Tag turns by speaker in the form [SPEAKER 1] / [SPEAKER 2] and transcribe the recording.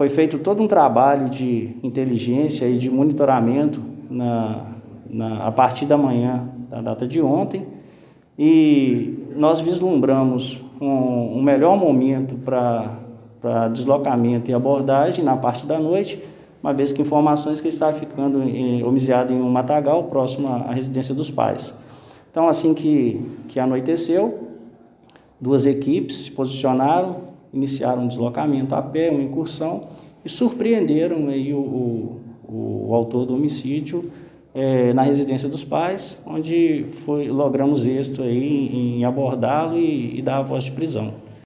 [SPEAKER 1] Foi feito todo um trabalho de inteligência e de monitoramento a partir da manhã da data de ontem, e nós vislumbramos um melhor momento para deslocamento e abordagem na parte da noite, uma vez que informações que ele estava ficando homiziado em um matagal próximo à residência dos pais. Então, assim que anoiteceu, 2 equipes se posicionaram, iniciaram um deslocamento a pé, uma incursão, e surpreenderam aí o autor do homicídio na residência dos pais, onde logramos êxito aí em abordá-lo e dar a voz de prisão.